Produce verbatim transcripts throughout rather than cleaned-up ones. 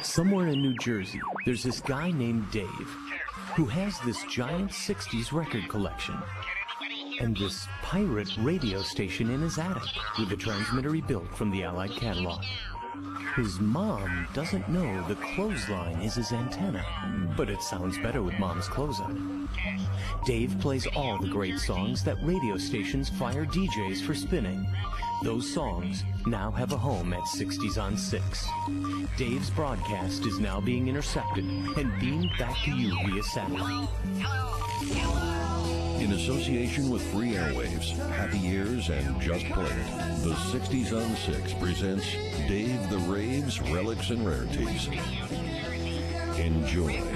Somewhere in New Jersey, there's this guy named Dave who has this giant sixties record collection and this pirate radio station in his attic with a transmitter he built from the Allied catalog. His mom doesn't know the clothesline is his antenna, but it sounds better with Mom's clothes on. Dave plays all the great songs that radio stations fire D Js for spinning. Those songs now have a home at sixties on six. Dave's broadcast is now being intercepted and beamed back to you via satellite. In association with Free Airwaves, Happy Years, and Just Play It, the sixties on six presents Dave the Rave's Relics and Rarities. Enjoy.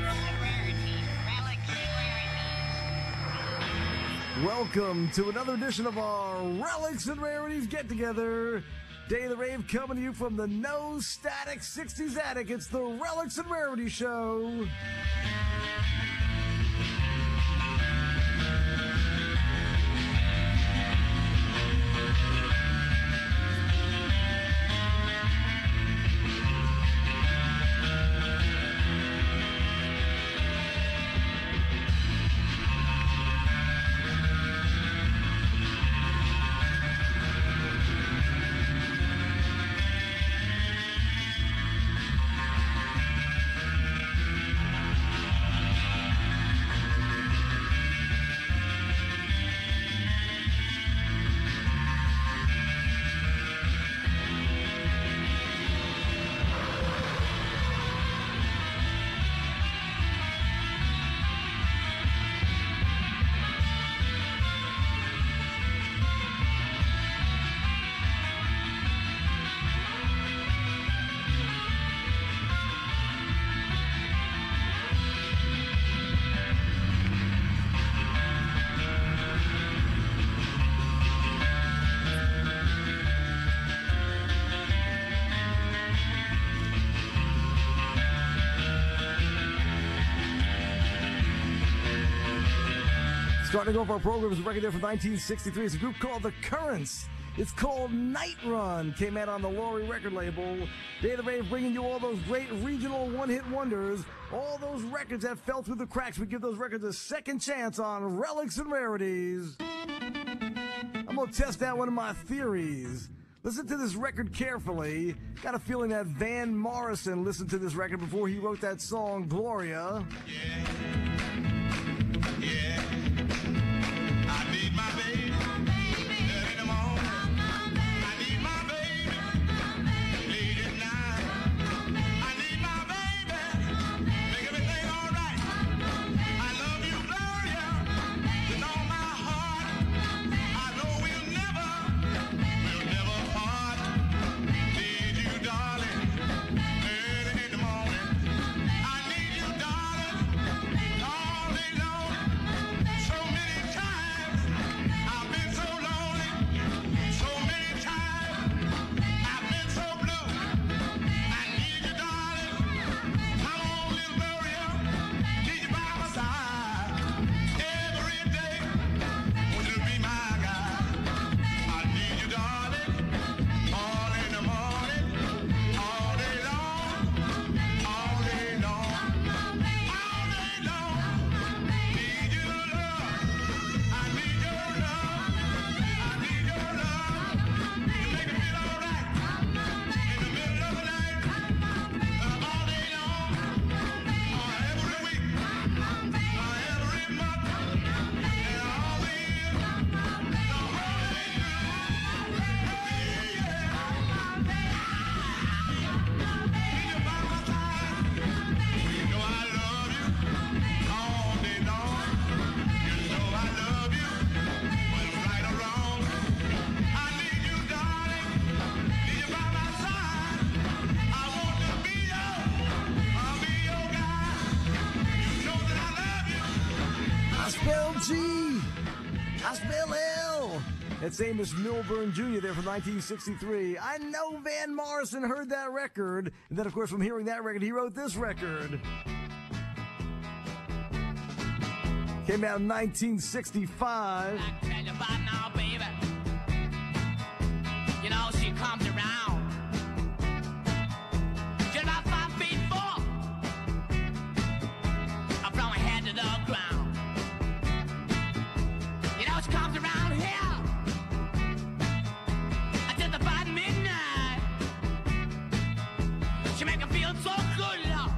Welcome to another edition of our Relics and Rarities Get-Together. Dave the Rave coming to you from the No Static sixties Attic. It's the Relics and Rarities Show. Starting off our program is a record there from nineteen sixty-three. It's a group called The Currents. It's called Night Run. Came out on the Laurie record label. Dave the Rave bringing you all those great regional one-hit wonders. All those records that fell through the cracks. We give those records a second chance on Relics and Rarities. I'm going to test out one of my theories. Listen to this record carefully. Got a feeling that Van Morrison listened to this record before he wrote that song, Gloria. Yeah. Yeah. I need my baby, early in the morning. I need my baby, late at night. I need my baby, make everything all right. I love you, Gloria, with all my heart. I know we'll never, we'll never part. Need you, darling, early in the morning. I need you, darling, all day long. So many times I've been so lonely. So many times I've been so blue. I need you, darling. Come on, little Gloria. Need you by my side every day. Want you to be my guy. I need you, darling. All in the morning, all day long, all day long, all day long. Need your love. I need your love. I need your love. You make me feel alright. In the middle of the night, uh, all day long, uh, every week, uh, every month, and all the year, the whole day through. Yeah, need you by my side. You know I love you all day long. You know I love you, whether right or wrong. I need you, darling. Need you by my side. I want to be your, I'll be your guy. You know that I love you. I spell G. I spell L. That's Amos Milburn Junior there from nineteen sixty-three. I know Van Morrison heard that record. And then, of course, from hearing that record, he wrote this record. Came out in nineteen sixty-five. I tell you about now, baby. You know, she comes around. She's about five feet feel so good, love.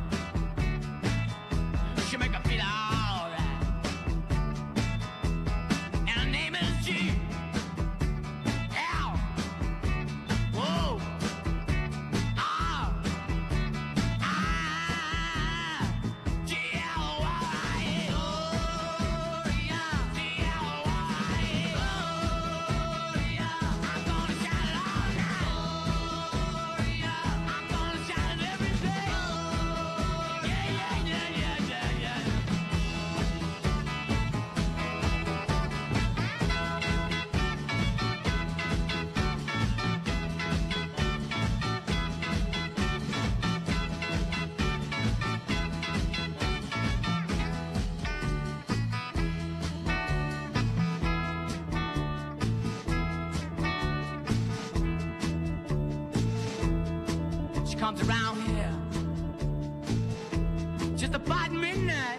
She make me feel alright. And her name is G. L. Whoa. R. I. G. L. Y. Gloria. G. L. Y. Gloria. I'm gonna shout it all night. Gloria. I'm gonna shout it every day. Yeah, yeah, yeah, yeah, yeah, yeah. She comes around here just about midnight.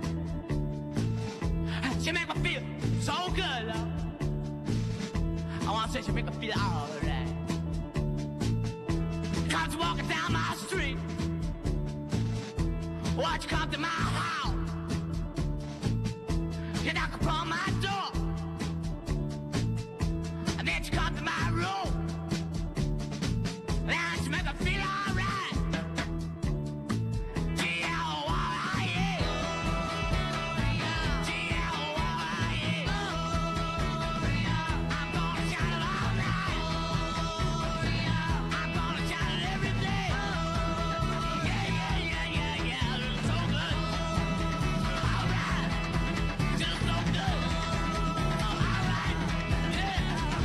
She make me feel so good, love. I wanna say she make me feel alright. Comes walking down my street. Watch you come to my house. You knock upon my door. And then she come to my room. And she make me feel alright. G L Y E. G L Y E. I'm gonna shout it all night. I'm gonna shout it every day. Yeah, yeah, yeah, yeah, yeah. It's so good. Alright. Just so good. Alright. Yeah.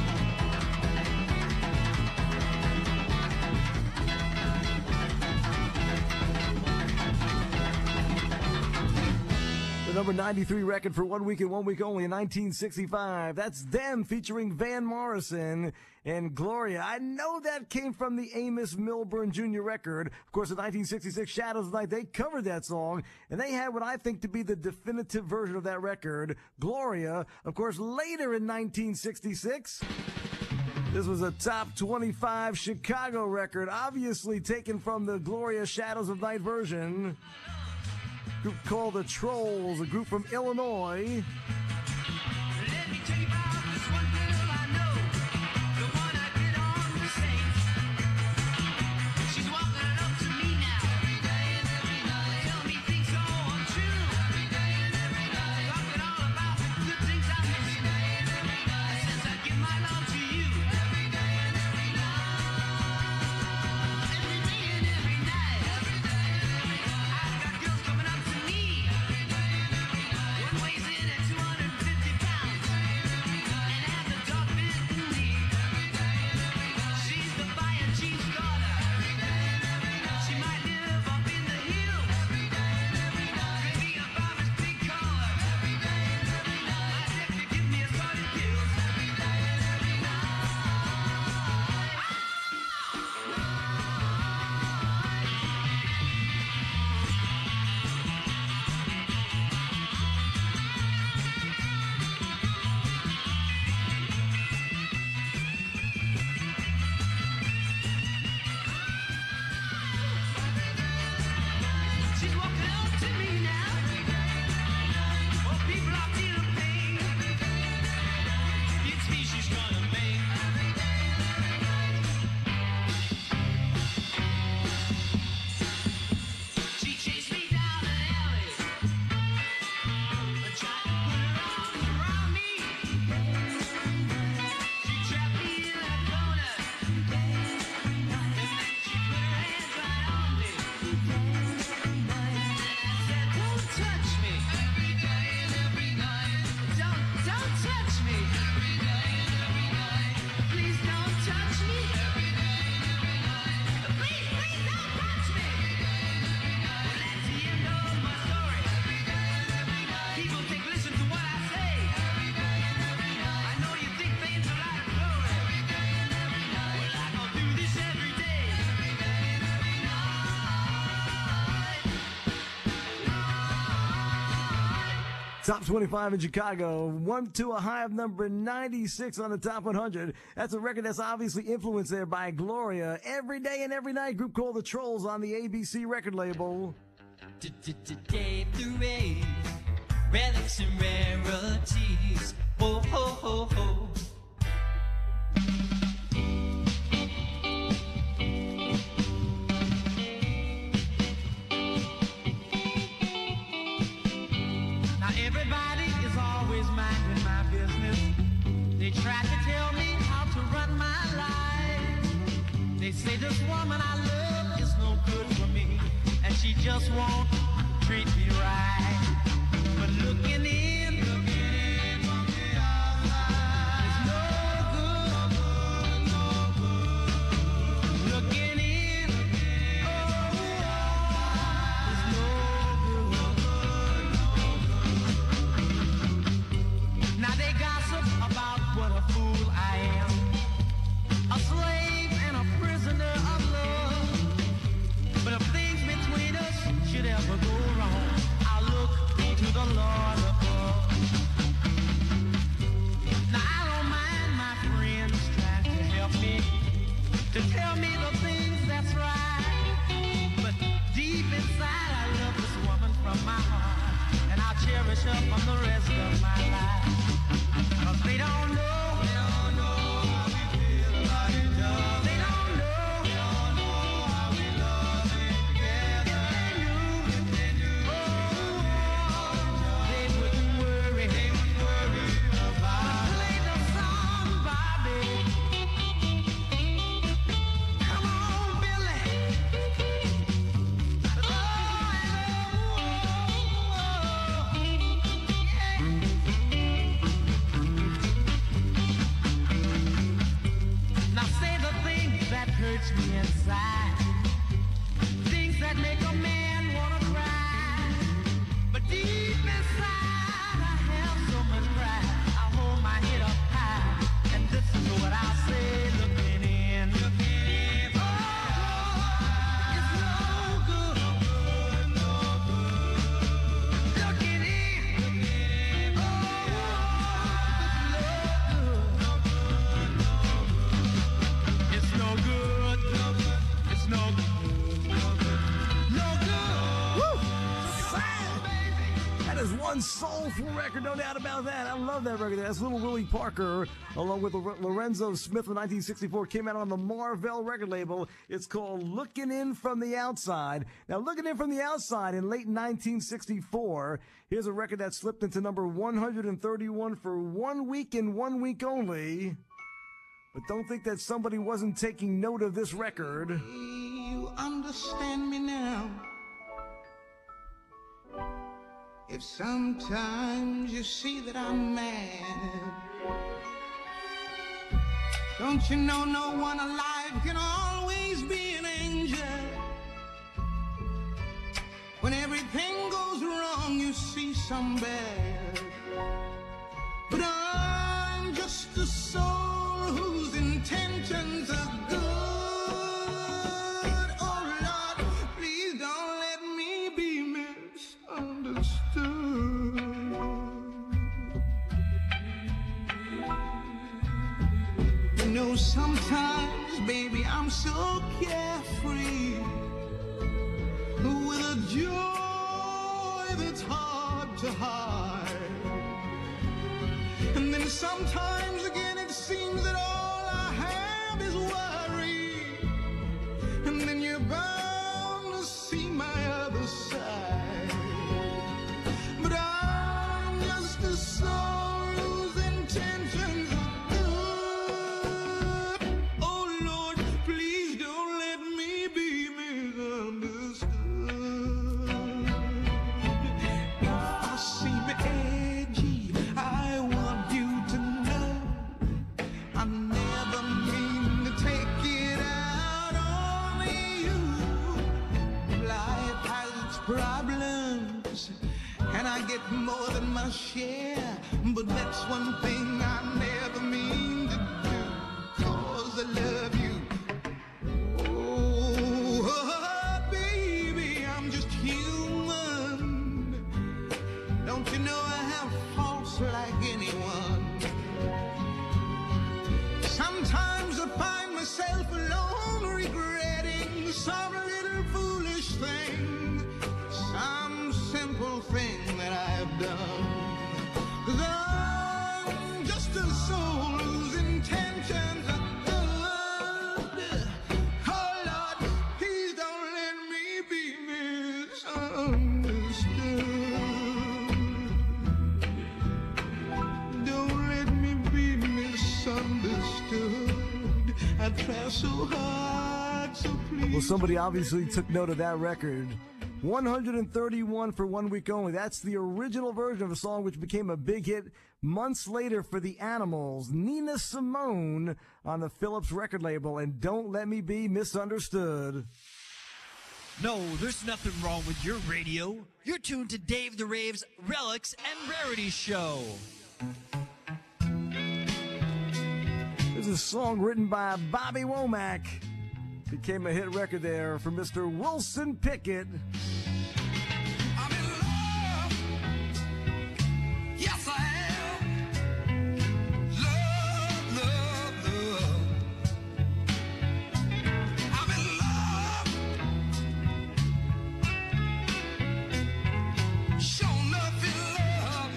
The number ninety-three record for one week and one week only in nineteen sixty-five. That's Them featuring Van Morrison and Gloria. I know that came from the Amos Milburn Junior record. Of course, in nineteen sixty-six, Shadows of the Night, they covered that song, and they had what I think to be the definitive version of that record, Gloria. Of course, later in nineteen sixty-six, this was a top twenty-five Chicago record, obviously taken from the Gloria Shadows of Night version. Group called the Trolls, a group from Illinois. Let me tell you about this one girl I know, the one I did on the stage. She's walking up to me now, every day and every night. Tell me things so untrue, every day and every night. Talking all about the good things I miss, every day and every night. Since I give my love to you, every day and every night. Every day and every night, every day and every night. I've got girls coming up to me, every day and every night. One weighs in at two hundred. Top twenty-five in Chicago, one to a high of number ninety-six on the top one hundred. That's a record that's obviously influenced there by Gloria. Every day and every night, group called The Trolls on the A B C record label. Dave the Rave, relics and rarities. Ho, ho, ho, ho. Now everybody is always minding my business. They try to tell me how to run my life. They say this woman I love is no good for me, and she just won't treat me right. But looking in, looking in from the outside, it's no good, no good. Looking in, oh, it's no good. Now they gossip about what a fool I am, a slave and a prisoner of love. But if things between us should ever go wrong, I'll look to the Lord above. Now I don't mind my friends trying to help me, to tell me the things that's right. But deep inside I love this woman from my heart, and I'll cherish her for the rest of my life. 'Cause they don't know, they don't know how we feel about each other. They don't know, they don't know how we love it together. If they knew, if they knew, oh, they wouldn't worry, they wouldn't worry about it. Play the song, Bobby. Come on, Billy. Oh, oh, yeah. Now say the things that hurts me inside, things that make a man wanna cry. But deep inside I have so much pride. I hold my head up high, and this is what I'll say. Looking in, looking in, oh, it's no good, no good. Looking in, looking in, oh, it's no good, no good. It's no good, no good, no good. Woo! That is one soulful record, no doubt about that. I love that record. That's Little Willie Parker, along with Lor- Lorenzo Smith from nineteen sixty-four, came out on the Marvell record label. It's called Looking In From the Outside. Now, Looking In From the Outside in late nineteen sixty-four, here's a record that slipped into number one hundred thirty-one for one week and one week only. But don't think that somebody wasn't taking note of this record. You understand me now. If sometimes you see that I'm mad, don't you know no one alive can always be an angel? When everything goes wrong, you see some bad. But I'm just a soul whose intentions are good. Oh Lord, please don't let me be misunderstood. You know, sometimes, baby, I'm so carefree, with a joy that's hard to hide. And then sometimes again it seems that all I have is worry. And then you're bound to see my other side. But I'm just a soul whose intentions are good. Oh Lord, please don't let me be misunderstood. If I seem edgy, I want you to know I never mean to take it out on you. Life has its problems, and I get more than my share. But that's one thing I never mean to do, 'cause I love you. Oh, baby, I'm just human. Don't you know I have so hard, so please. Well, somebody obviously took note of that record. one hundred thirty-one for one week only. That's the original version of a song which became a big hit months later for the Animals. Nina Simone on the Philips record label, and Don't Let Me Be Misunderstood. No, there's nothing wrong with your radio. You're tuned to Dave the Rave's Relics and Rarities Show. This is a song written by Bobby Womack. Became a hit record there for Mister Wilson Pickett. I'm in love. Yes, I am. Love, love, love. I'm in love. Sure enough in love.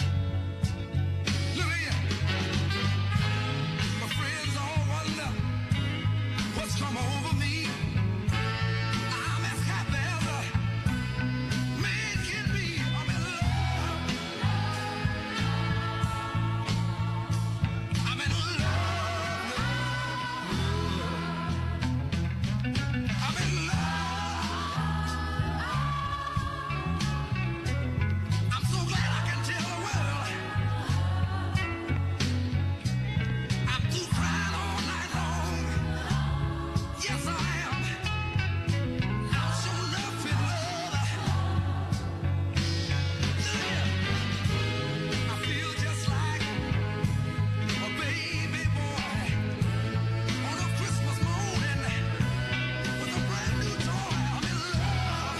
Look here. My friends all wonder what's come over me. I'm as happy as a man can be. I'm in love. I'm in love. I'm in love. I'm so glad I can tell the world I'm through crying all night long. Yes, I am. I'm so enough in love. I feel just like a baby boy on a Christmas morning with a brand new toy. I'm in love.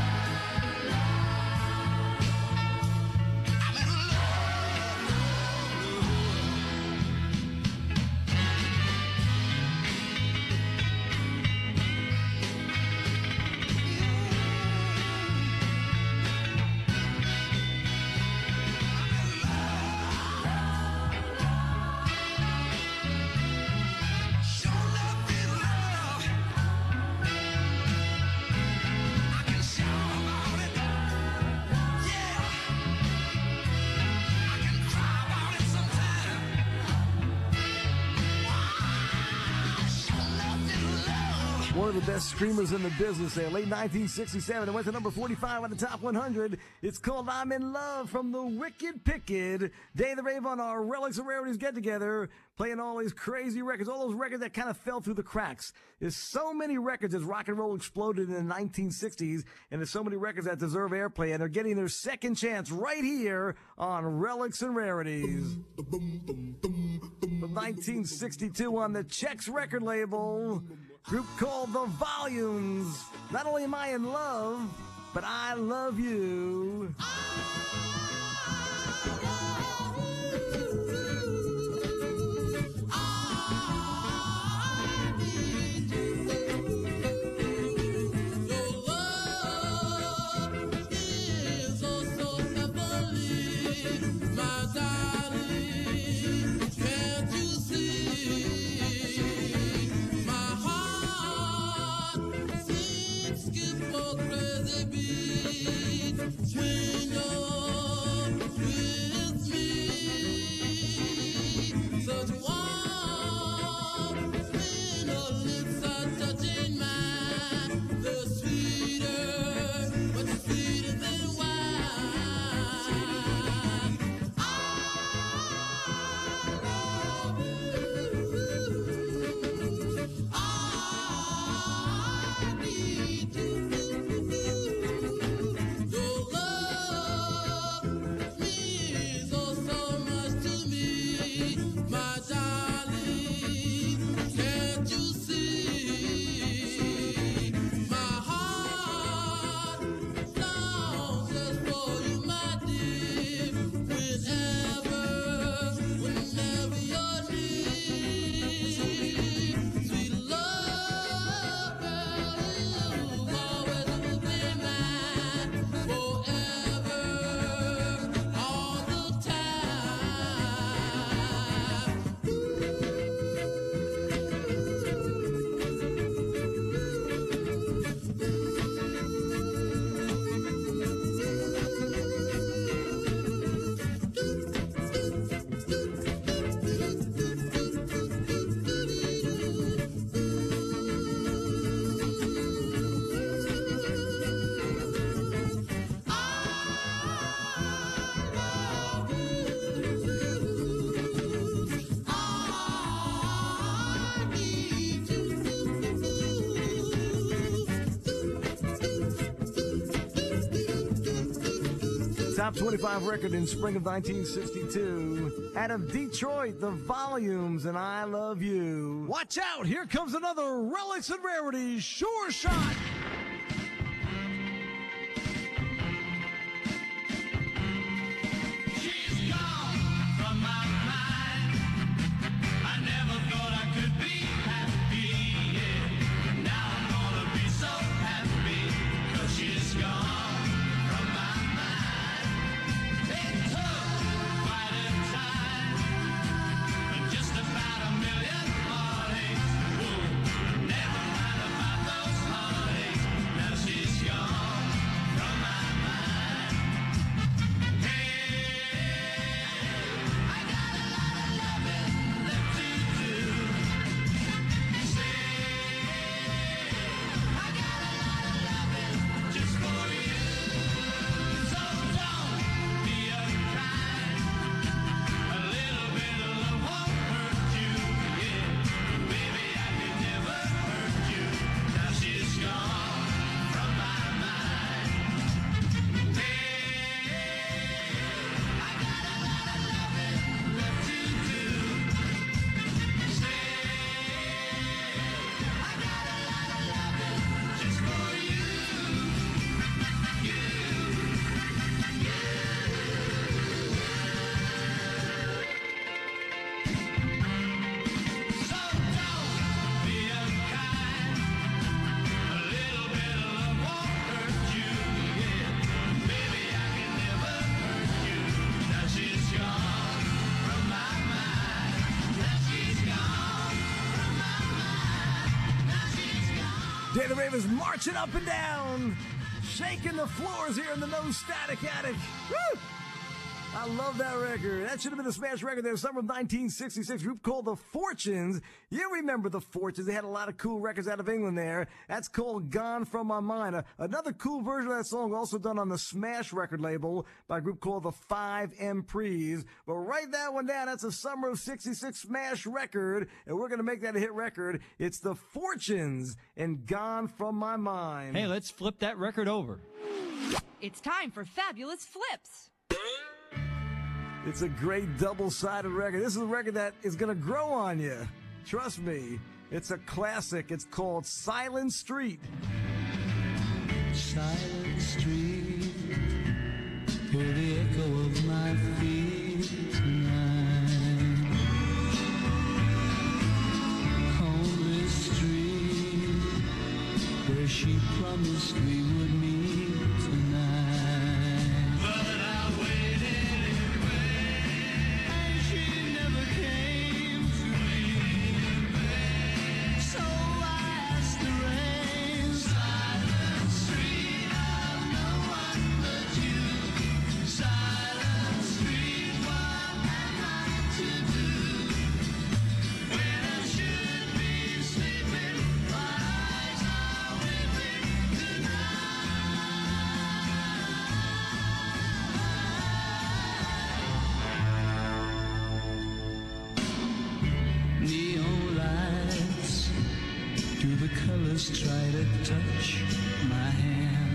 I'm in Sure enough in love. I can shout about it. Yeah. I can cry about it sometime. Sure enough in love. One of the best streamers in the business there. Late nineteen sixty-seven. It went to number forty-five on the top one hundred. It's called I'm in Love from the Wicked Pickett. Day of the Rave on our Relics and Rarities get together. Playing all these crazy records. All those records that kind of fell through the cracks. There's so many records as rock and roll exploded in the nineteen sixties. And there's so many records that deserve airplay. And they're getting their second chance right here on Relics and Rarities. From nineteen sixty-two on the Chex record label. Group called The Volumes. Not only am I in love, but I love you. Swing your top twenty-five record in spring of nineteen sixty-two. Out of Detroit, The Volumes and I Love You. Watch out, here comes another Relics and Rarities Sure Shot. She's gone from my mind. I never thought I could be happy. Yeah. Now I'm gonna be so happy, 'cause she's gone from my mind. It took quite a time, and just about a million heartaches. Whoa, never mind about those heartaches. Now she's gone from my mind. I got a lot of loving left to do. Say, I got a lot of loving just for you. So don't be unkind. A little bit of love won't hurt you. Yeah, baby, I could never hurt you. Now she's gone from my mind. I got a lot of loving left to do. Say, I got a lot of loving just for you. You, you. So don't be unkind. A little bit of love won't hurt you. Yeah, baby, I can never hurt you. Now she's gone from my mind. Now she's gone from my mind. Now she's gone. Day the Rave is marching up and down, shaking the floors here in the No Static Attic. Woo! I love that record. That should have been a smash record there, summer of nineteen sixty-six. Group called The Fortunes. You remember The Fortunes. They had a lot of cool records out of England there. That's called Gone From My Mind. Uh, another cool version of that song also done on the Smash record label by a group called the Five Emprees. But write that one down. That's a summer of sixty-six smash record, and we're going to make that a hit record. It's The Fortunes and Gone From My Mind. Hey, let's flip that record over. It's time for Fabulous Flips. It's a great double-sided record. This is a record that is going to grow on you. Trust me. It's a classic. It's called Silent Street. Silent street, hear the echo of my feet tonight. Only street where she promised we would meet tonight. But I waited and waited, And she never came to me. So I asked the rain. silent street of no one but you. Silent street, what am I to do when I should be sleeping? My eyes are weeping tonight. Neon lights, do the colors try to touch my hand?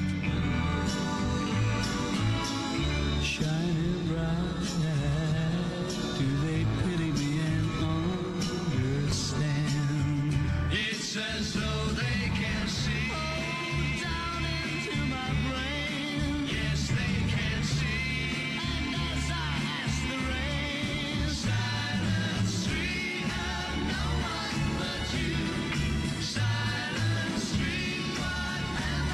Shining bright, do they pity me and understand? It's as though they can see. Down into my brain, Yes, they can see. and as I ask the rain, Silent street of no one but you. Silent street, what am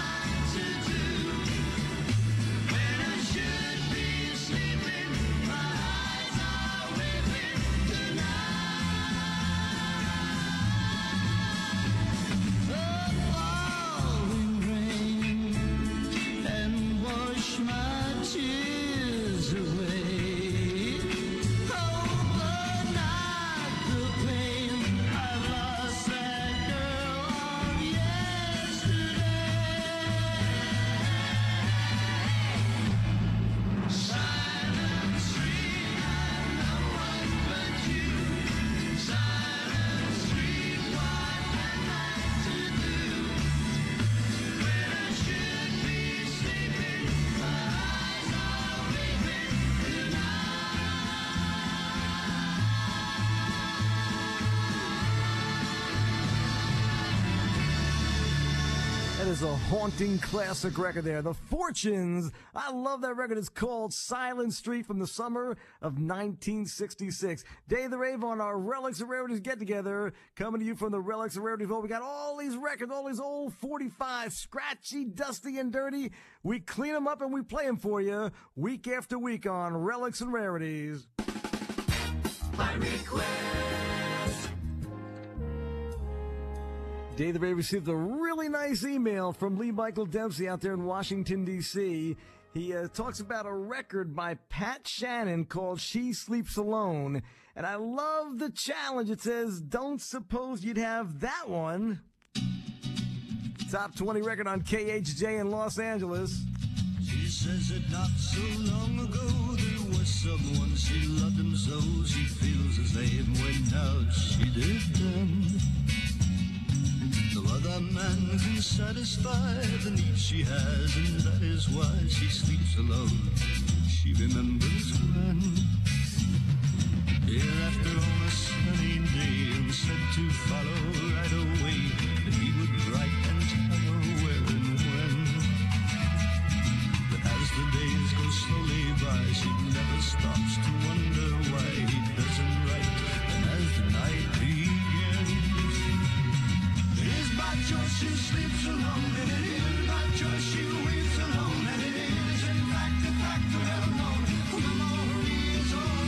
is a haunting classic record there. The Fortunes. I love that record. It's called Silent Street from the summer of nineteen sixty-six. Day of the Rave on our Relics and Rarities get-together. Coming to you from the Relics and Rarities Vault. We got all these records, all these old forty-fives, scratchy, dusty, and dirty. We clean them up and we play them for you week after week on Relics and Rarities. My request. Dave the Rave received a really nice email from Lee Michael Dempsey out there in Washington, D C He uh, talks about a record by Pat Shannon called She Sleeps Alone. And I love the challenge. It says, don't suppose you'd have that one. Top twenty record on K H J in Los Angeles. She says that not so long ago there was someone she loved him so she feels the same way now she did then. No other man can satisfy the need she has, and that is why she sleeps alone. She remembers when, hereafter on a sunny day, and said to follow right away, that he would write and tell her where and when. But as the days go slowly by, she never stops to wonder why he doesn't write. And as the night begins, it is by choice she sleeps alone, and it is by choice she weeps alone, and it is in fact the fact well known. The memories of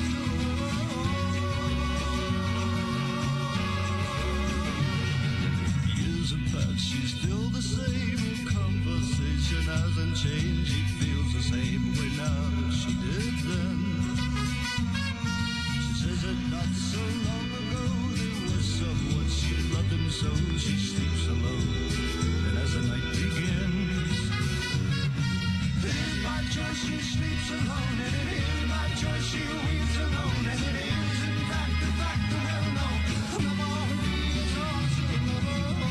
years have passed, she's still the same. Her conversation hasn't changed. She feels the same way now she did then. She says that not so long ago there was someone she loved him so she sleeps alone. And as the night begins, it is by choice she sleeps alone, and it is by choice she weeps alone, and it is in fact the fact the well known. The memories of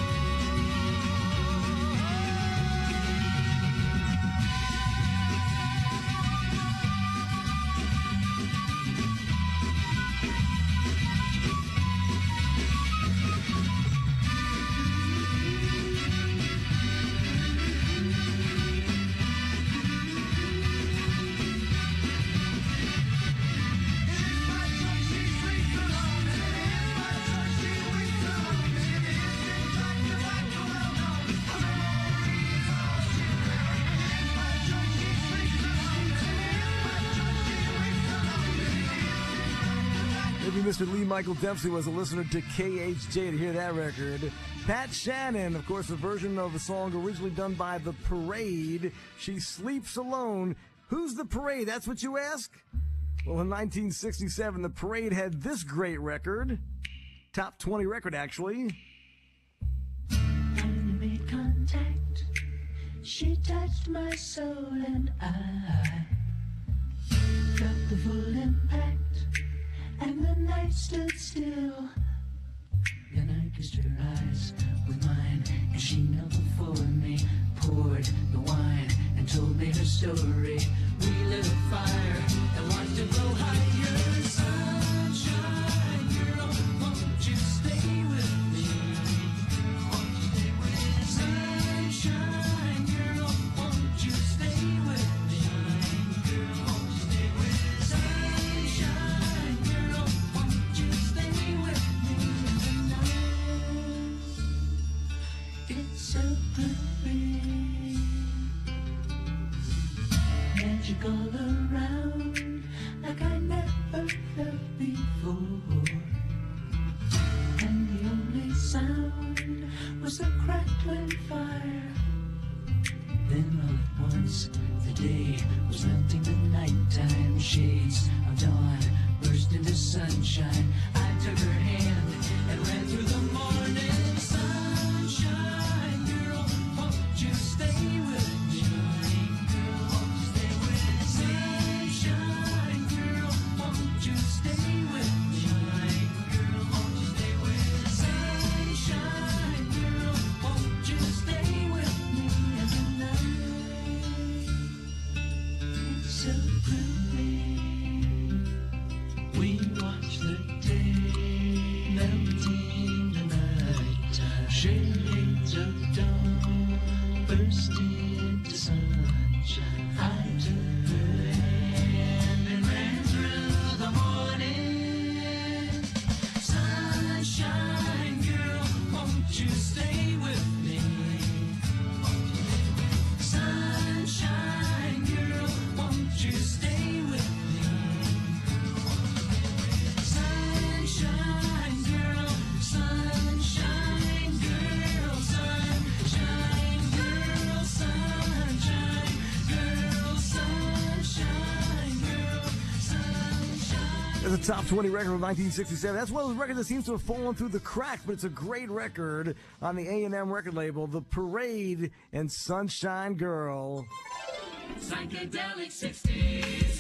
Mister Lee Michael Dempsey was a listener to K H J to hear that record. Pat Shannon, of course, a version of the song originally done by The Parade, She Sleeps Alone. Who's The Parade? That's what you ask? Well, in nineteen sixty-seven, The Parade had this great record. Top twenty record, actually. When we made contact, she touched my soul and I felt the full impact. And the night stood still. Then I kissed her eyes with mine, and she knelt before me, poured the wine, and told me her story. We lit a fire and watched it grow higher. Sunshine, girl, won't you stay with me? Won't you stay with me? Sunshine, girl, won't you stay with me? Girl, won't you stay with me? Sunshine. So pretty, magic all around, like I never felt before. And the only sound was the crackling fire. Then all at once, the day was melting the nighttime. Shades of dawn burst into sunshine. I took her hand and ran through the morning sunshine. You stay with me, girl, won't you stay with me? Sunshine, girl, won't you stay with me? Girl, won't you stay with me? Sunshine, girl, won't you stay with me every night? It's so pretty. We watch the day melt bursted into sunshine. I took her hand and ran through the morning. Sunshine girl, won't you stay with me? Sunshine girl, won't you stay with me? Sunshine girl, sunshine girl, sunshine girl, sunshine girl, sunshine girl, sunshine. It's a top twenty record of nineteen sixty-seven. That's one of those records that seems to have fallen through the crack, but it's a great record on the A and M record label. The Parade and Sunshine Girl. Psychedelic sixties.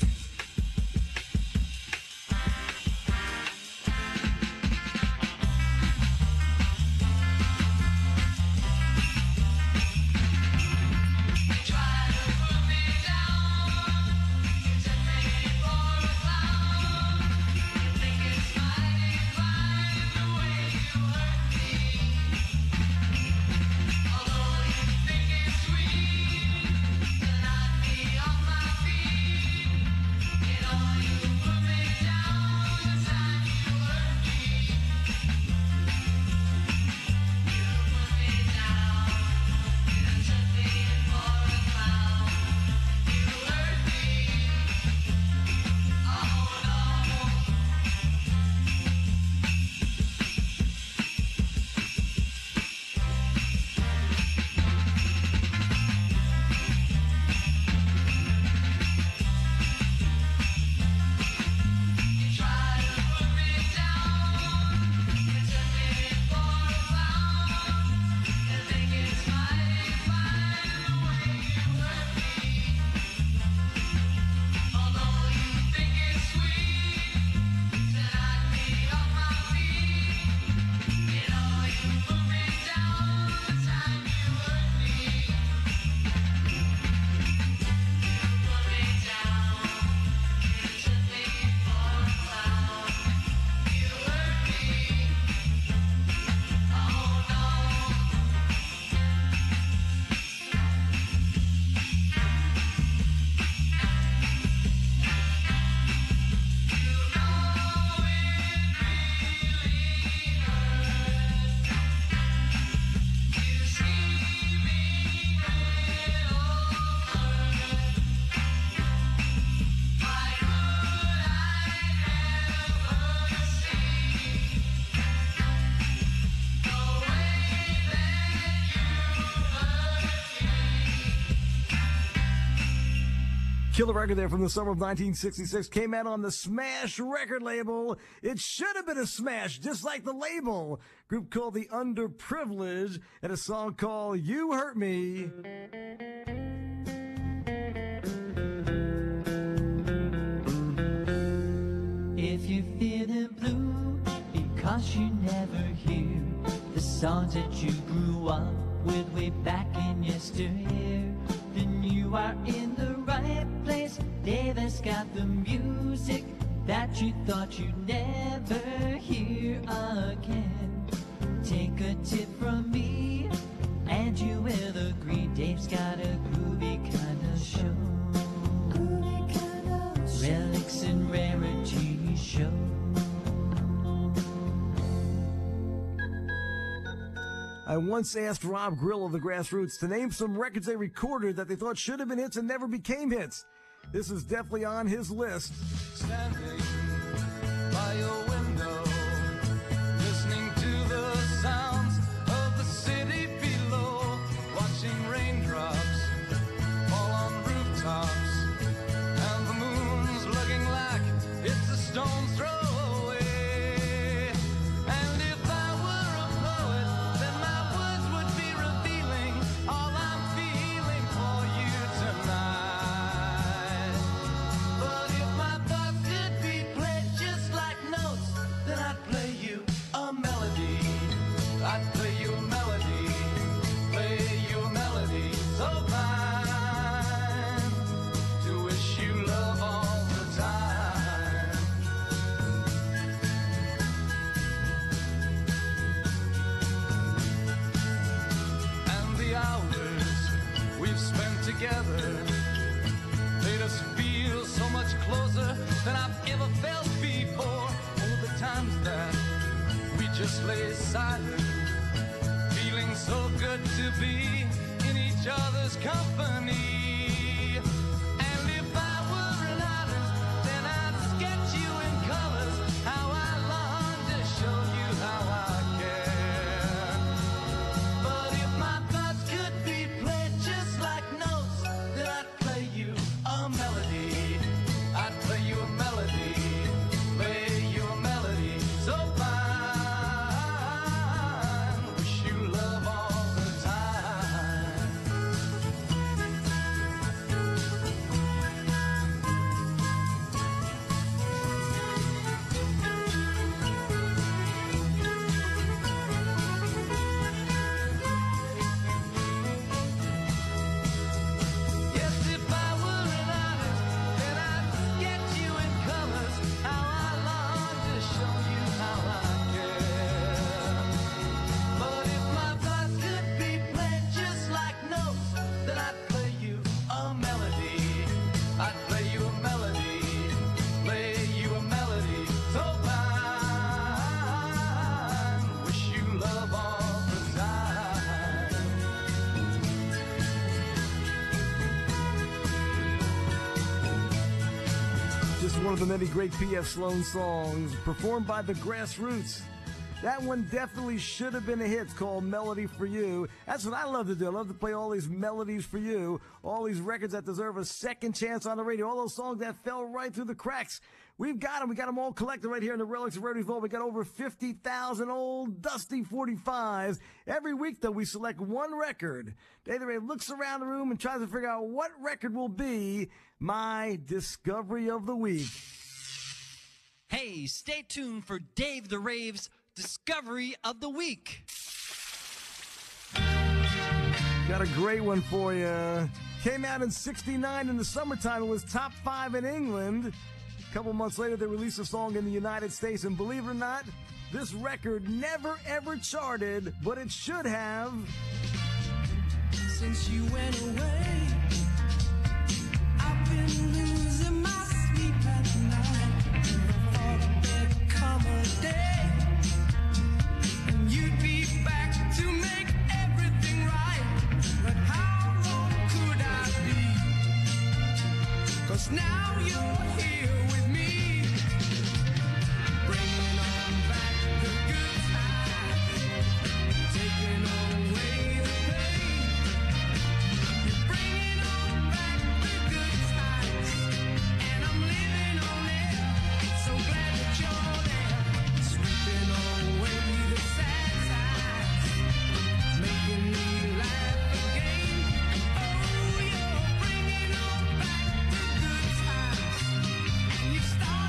Killer record there from the summer of nineteen sixty-six. Came out on the Smash record label. It should have been a smash, just like the label. Group called The Underprivileged, and a song called You Hurt Me. If you're feeling blue because you never hear the songs that you grew up with way back in yesteryear, then you are in the right place. Davis got the music that you thought you'd never hear again. Take a tip from me and you will agree, Dave's got a groovy kind of show. Groovy kind of show. Relics and Rarities show. I once asked Rob Grill of the Grassroots to name some records they recorded that they thought should have been hits and never became hits. This is definitely on his list. Standing by your window, listening to the sounds of the city below, watching raindrops fall on rooftops, and the moon's looking like it's a stone's throw away. And if I were a poet, then my words would be revealing all I'm feeling for you tonight. But if my thoughts could be played just like notes, then I'd play you a melody. I'd play you a melody, play you a melody so fast. together made us feel so much closer than I've ever felt before. All the times that we just lay silent, feeling so good to be in each other's company. And if I were an artist, then I'd sketch you in colors, how I long to show you how I care. But if my thoughts could be played just like notes, then I'd play you a melody. I'd play you a melody, play you a melody so fine. Wish you love all the time. Yes, if I were an artist, then I'd sketch you in colors, how I long to show you how I care. But if my thoughts could be played just like notes, then I'd play you a melody. I'd play you a melody, play you a melody so fine. Wish you love all the time. Just one of the many great P F Sloan songs performed by the Grassroots. That one definitely should have been a hit. It's called Melody for You. That's what I love to do. I love to play all these melodies for you. All these records that deserve a second chance on the radio. All those songs that fell right through the cracks. We've got them. We got them all collected right here in the Relics of Rarity's Vault. We got over fifty thousand old dusty forty-fives. Every week, though, we select one record. Dave the Rave looks around the room and tries to figure out what record will be my discovery of the week. Hey, stay tuned for Dave the Rave's Discovery of the Week. Got a great one for you. Came out in sixty-nine in the summertime. It was top five in England. A couple months later, they released a song in the United States. And believe it or not, this record never, ever charted, but it should have. Since you went away, I've been losing my sleep at night. Never thought there'd come a day and you'd be back to make everything right. But how long could I be? 'Cause now you're here with me, bringing on back the good times, taking away the pain. You're bringing on back the good times, and I'm living on it. So glad that you're there, sweeping away the sad times, making me laugh again. Oh, you're bringing on back the good times, and you start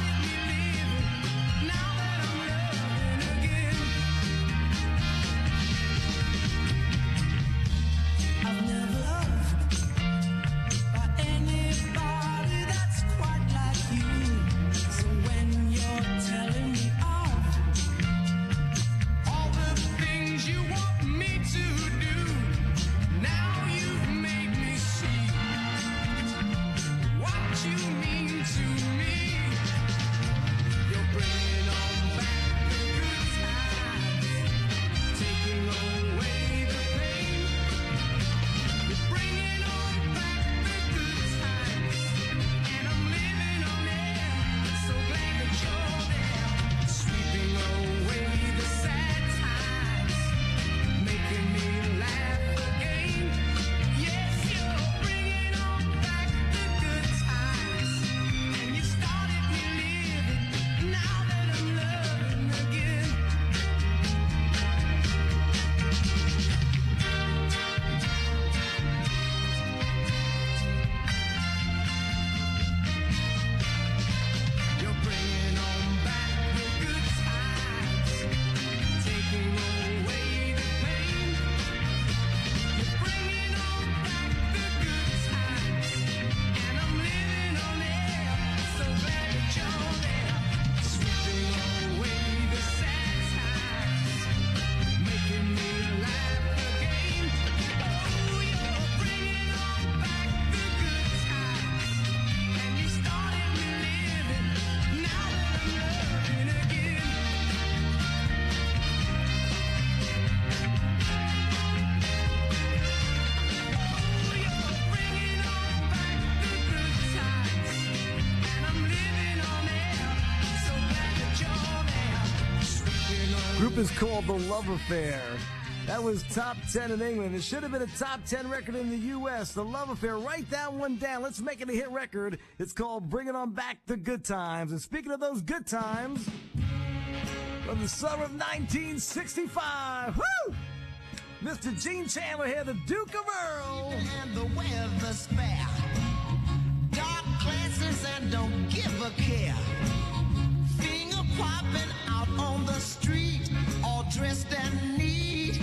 Group is called The Love Affair. That was top ten in England. It should have been a top ten record in the U S. The Love Affair. Write that one down. Let's make it a hit record. It's called Bringing On Back the Good Times. And speaking of those good times, from the summer of nineteen sixty-five, woo! Mister Gene Chandler here, the Duke of Earl. And the weather's fair. Dark glasses and don't give a care. Finger popping out on the street, all dressed and neat.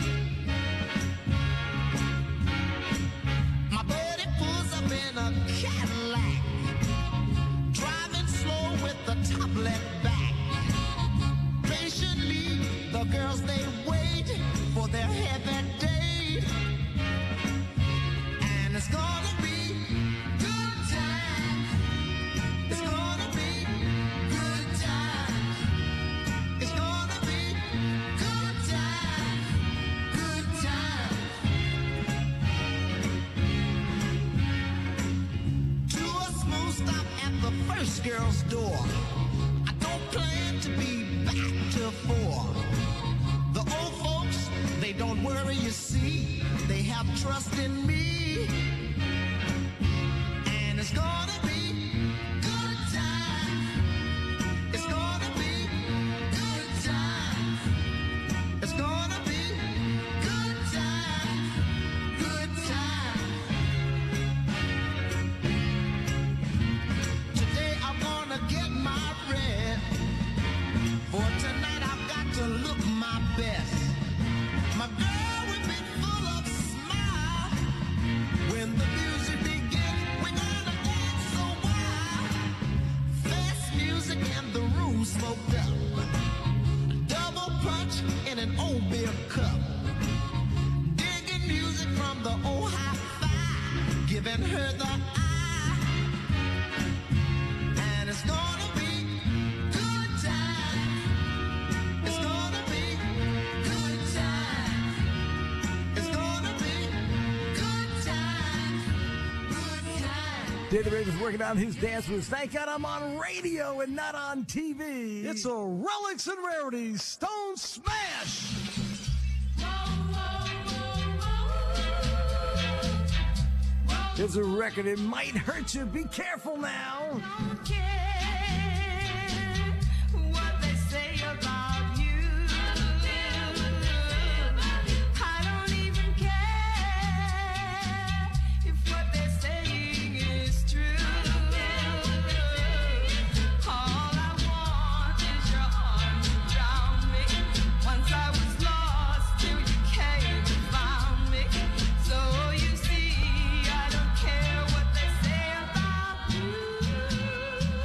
My buddy pulls up in a Cadillac, driving slow with the top let back. Patiently, the girls they wait for their heavy date, and it's gonna be good time. It's gonna be good time. It's gonna be good time. Good time. To a smooth stop at the first girl's door. I don't plan to be back till four. The old folks, they don't worry, you see. They have trust in me. And it's gonna be good time. It's gonna be good time. It's gonna be good time. Good time. Today I'm gonna get my red. For tonight I've got to look my best. My girl will be full of smile. When the music begins, we're gonna dance so wild. Fast music and the room smoked up. Double punch in an old beer cup. Digging music from the old hi-fi. Giving her the eye. And it's gonna be good time. It's gonna be good time. It's gonna be good time. Good time. Dave the Raven's working on his dance moves. Thank God I'm on radio and not on T V. It's a Relics and Rarities Stone Smash. It's a record. It might hurt you. Be careful now. Don't care what they say about you. I don't even care if what they're saying is true. All I want is your arms around me. Once I was lost till you came and found me. So you see, I don't care what they say about you.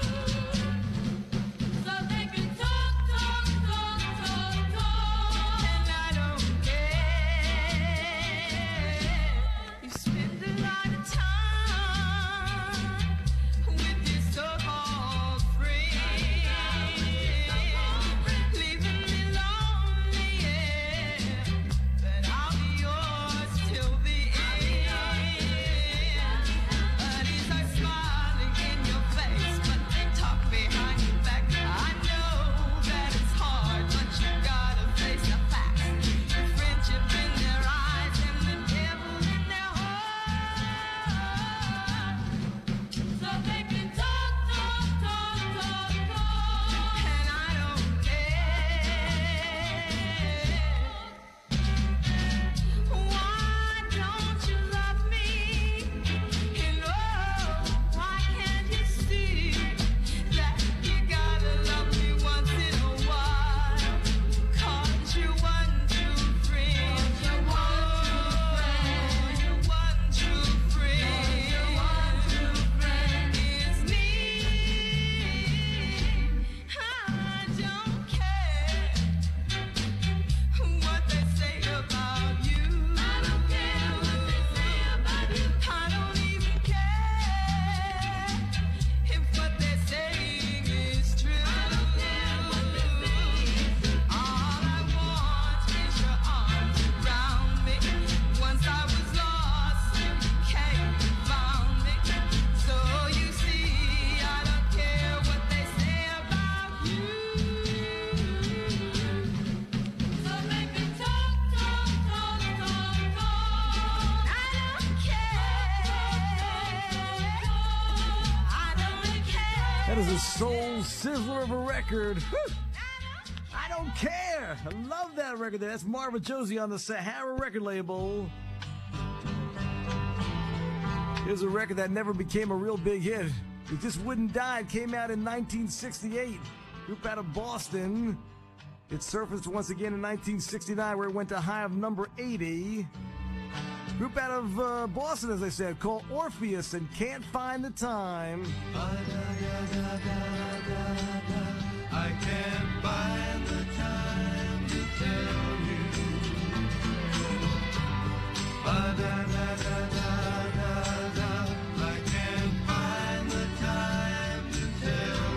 That is a soul sizzler of a record. Whew. I don't care. I love that record there. That's Marva Josie on the Sahara record label. Here's a record that never became a real big hit. It Just Wouldn't Die. It came out in nineteen sixty-eight. Group out of Boston. It surfaced once again in nineteen sixty-nine, where it went to a high of number eighty. Group out of uh, Boston, as I said, called Orpheus and Can't Find the Time. I can't find the time to tell you. Ba-da-da-da-da-da-da. I can't find the time to tell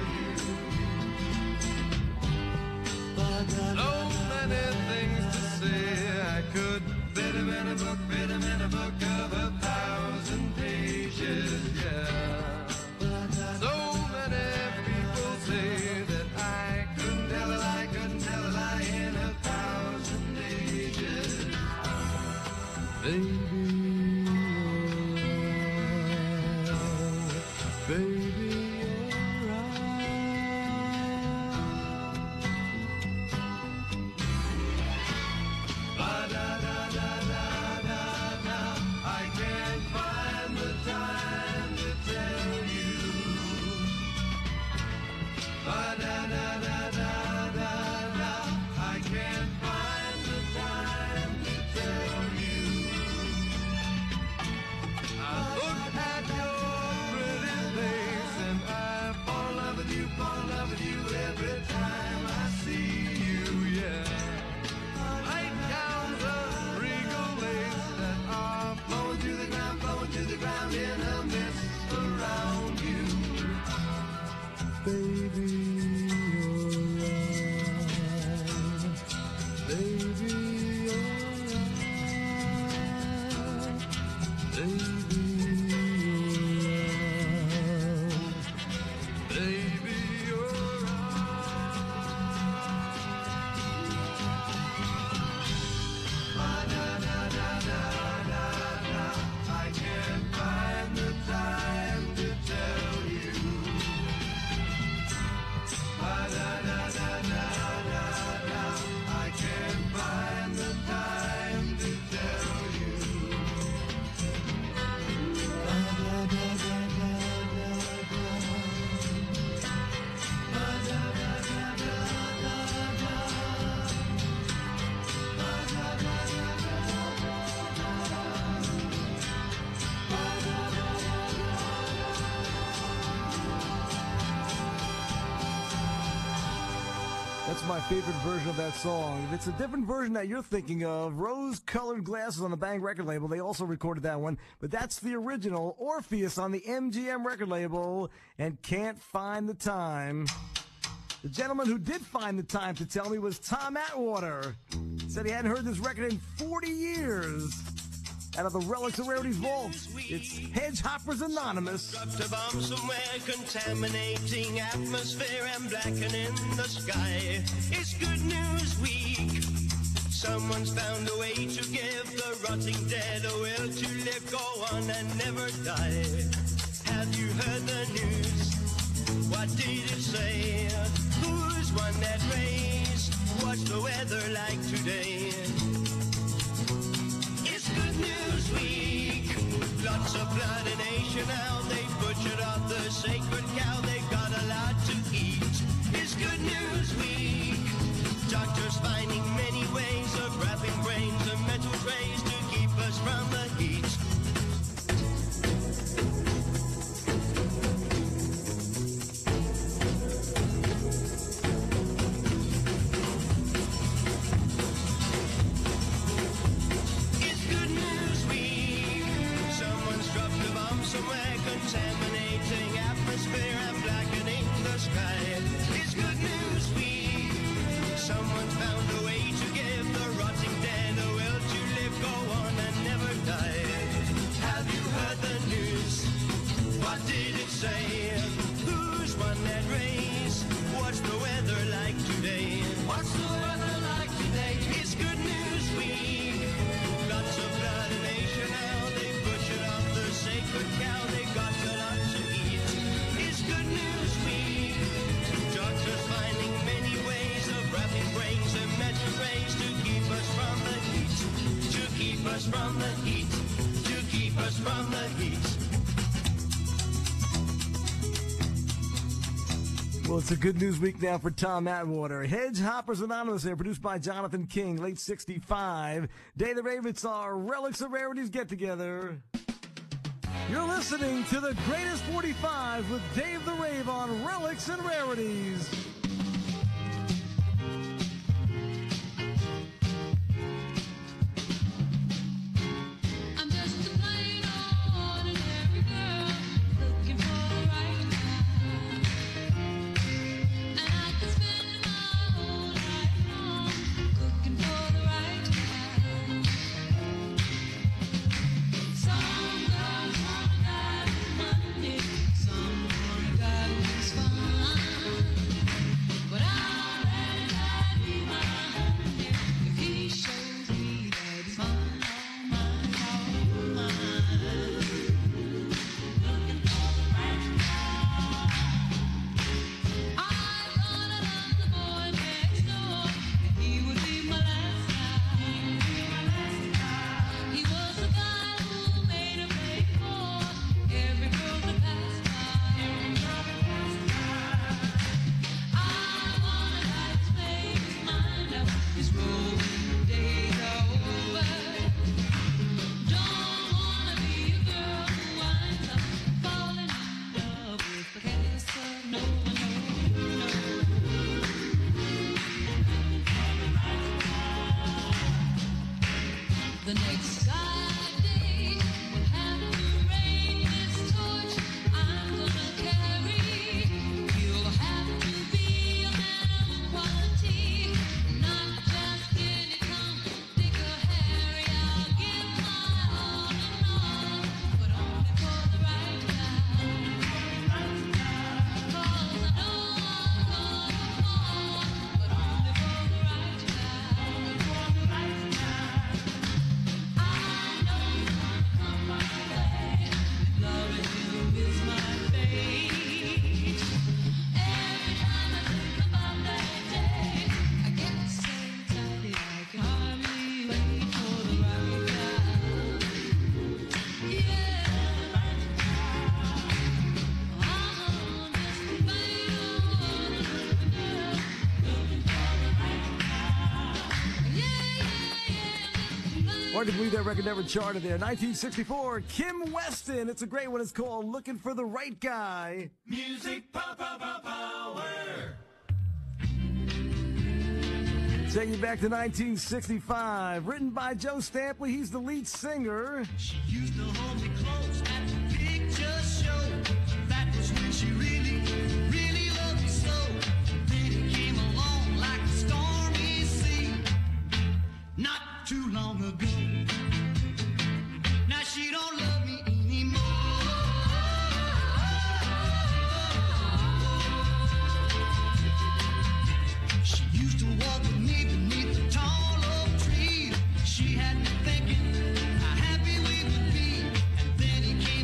you. So many things to say. I could fit 'em in a book, fit 'em in a book of a thousand pages, yeah. So many people say that I couldn't tell a lie, couldn't tell a lie in a thousand pages. Baby, you're right. Baby, you're right. Ba-da-da-da-da-da-da. I can't find the time to tell you. Ba-da-da-da-da-da-da. I can't find the time to tell you. I look at your pretty face and I fall in love with you, fall in love with you every time I see you, yeah. Like gowns of regal lace that are flowing to the ground, flowing to the ground in a mist around you. Baby, you're right. Baby, you're right. Baby, you're right. Baby, you're right. Ba-da-da-da-da-da-da. I can't find the time to tell you. Ba-da-da-da-da-da-da. I can't find the time to tell you. That's my favorite version of that song. If it's a different version that you're thinking of, Rose-Colored Glasses on the Bang record label, they also recorded that one, but that's the original. Orpheus on the M G M record label, and Can't Find the Time. The gentleman who did find the time to tell me was Tom Atwater. Said he hadn't heard this record in forty years. Out of the Relics and Rarities vault, it's Hedgehoppers Anonymous. Dropped a bomb somewhere, contaminating atmosphere and blackening the sky. It's Good News Week. Someone's found a way to give the rotting dead a will to live, go on and never die. Have you heard the news? What did it say? Who's won that race? What's the weather like today? It's Good News Week. Lots of blood in Asia now. They butchered up the sacred cow. They've got a lot to eat. It's Good News Week. Doctors finding many ways of wrapping brains and mental trays to keep us from the heat. It's Good News Week. Someone's dropped a bomb somewhere, contaminating atmosphere and blackening the sky. It's Good News Week. Someone's found a way to give the rotting dead a will to live, go on and never die. Have you heard the news? What did it say? Who's won that race? What's the weather like today? What's the weather like today? It's Good News Week. Lots of blood in Asia now. They butchered up the sacred cow. They got to Well, it's a good news week now for Tom Atwater. Hedge Hoppers Anonymous there, produced by Jonathan King, late sixty-five. Day of the Rave, it's our Relics and Rarities get-together. You're listening to the Greatest forty-five with Dave the Rave on Relics and Rarities. I'm just a plain old ordinary girl looking for the right guy, and I can spend my whole life long looking for the right guy. Some girls want a guy with money, some want a guy who's fine, but I'd rather God be my honey if he shows me that he's mine. The next guy I date will have to rain this torch I'm gonna carry. He'll have to be a man of quality, not just any Tom, Dick, or Harry. I'll give my all and all, but only for the right guy. 'Cause I know I'm gonna fall, but only for the right guy. Loving you is my fate. Every time I think about that day, I get so excited I can hardly wait for the right guy. Yeah, I'm just a plain old ordinary girl looking for the right guy. Yeah, yeah, yeah. Hard to believe that record never charted there. nineteen sixty-four, Kim Weston. It's a great one. It's called Looking for the Right Guy. Music power, power, power. Taking you back to nineteen sixty-five. Written by Joe Stampley. He's the lead singer. She used to hold me close at the picture show. That was when she really, really loved me so. Then it came along like a stormy sea, not too long ago. Now she don't love me anymore. She used to walk with me beneath the tall oak tree. She had me thinking how happy we would be. And then he came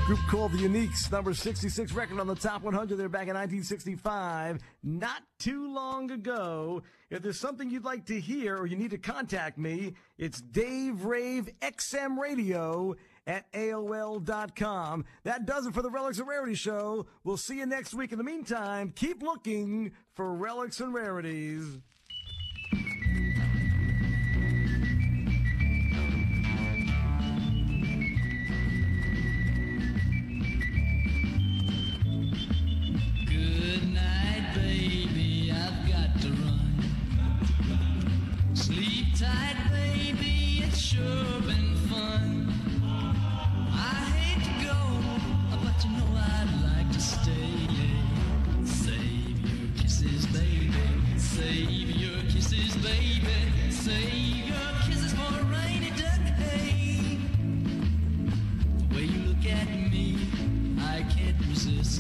Group called The Uniques, number sixty-six record on the top one hundred there back in nineteen sixty-five, not too long ago. If there's something you'd like to hear or you need to contact me, it's Dave Rave X M Radio at A O L dot com. That does it for the Relics and Rarities show. We'll see you next week. In the meantime, keep looking for Relics and Rarities. Good night, baby, I've got to run. Sleep tight, baby, it's sure been fun. I hate to go, but you know I'd like to stay. Save your kisses, baby, save your kisses, baby, save your kisses for a rainy day. The way you look at me, I can't resist.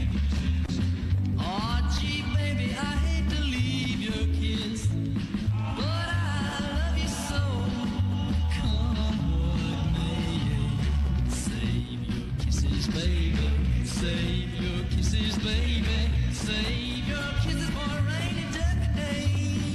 Oh, gee, baby, I hate to leave your kiss, but I love you so. Come what may, save your kisses, baby, save your kisses, baby, save your kisses for a rainy day.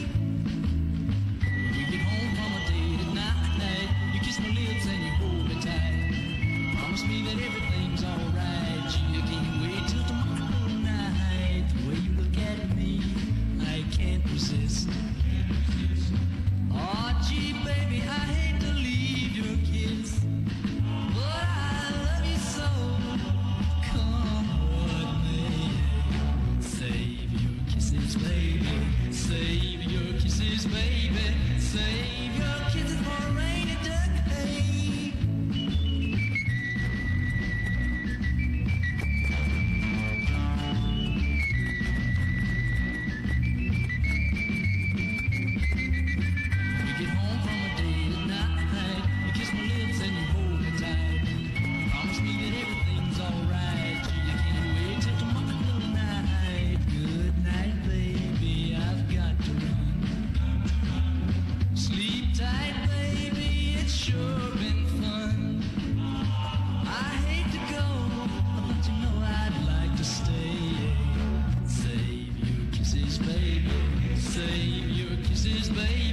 When you get home from a date at night, you kiss my lips and you hold me tight. Promise me that everything's alright. Gee, you can't wait till tomorrow night. The way you look at me, I can't resist. Oh, gee, baby, I hate to leave your kiss, but I love you so. Come what may, save your kisses, baby, save your kisses, baby, save your kisses for a rainy day. You get home from a date at night, you kiss my lips and you hold me tight. Promise me that everything's alright. Gee, you can't wait till tomorrow night. Good night, baby, I've got to run. Sleep tight, baby, it's sure been fun. I hate to go, but you know I'd like to stay. Save your kisses, baby, save your kisses, baby.